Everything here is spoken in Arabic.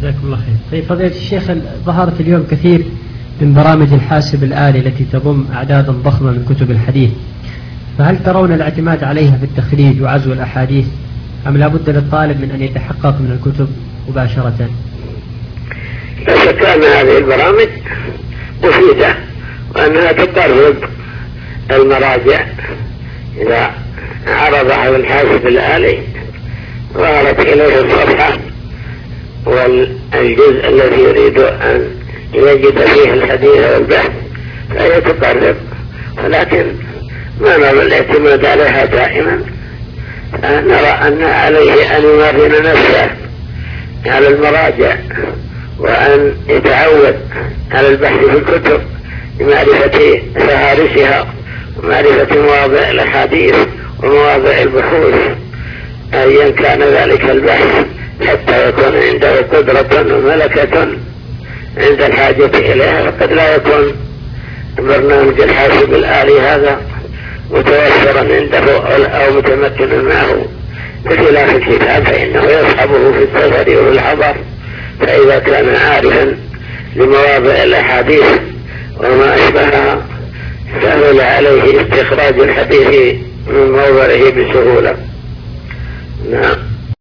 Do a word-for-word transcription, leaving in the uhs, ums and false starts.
جزاكم الله خير. طيب فضيلة الشيخ، ظهرت اليوم كثير من برامج الحاسب الآلي التي تضم أعدادا ضخمة من كتب الحديث، فهل ترون الاعتماد عليها في التخريج وعزو الأحاديث، أم لا بد للطالب من أن يتحقق من الكتب مباشرة؟ لا شك أن هذه البرامج مفيدة وأنها تقرب المراجع. إذا عرضها الحاسب الآلي ظهرت إليه الصفحة والجزء الذي يريد أن يجد فيه الحديث والبحث فهي تقرب، ولكن ما نرى الاعتماد عليها دائما. نرى أن عليه أن يمرن نفسه على المراجع وأن يتعود على البحث في الكتب لمعرفة فهارسها ومعرفة مواضع الأحاديث ومواضع البحوث أيا كان ذلك البحث، حتى يكون عنده قدرة وملكة عند الحاجة إليها. وقد لا يكون برنامج الحاسب الآلي هذا متوفرا عنده أو متمكنا معه، بخلاف الكتاب فإنه يصحبه في السفر وفي الحضر، فإذا كان عارفا لمواضع الأحاديث وما أشبهها سهل عليه استخراج الحديث من موضعه بسهولة. نعم.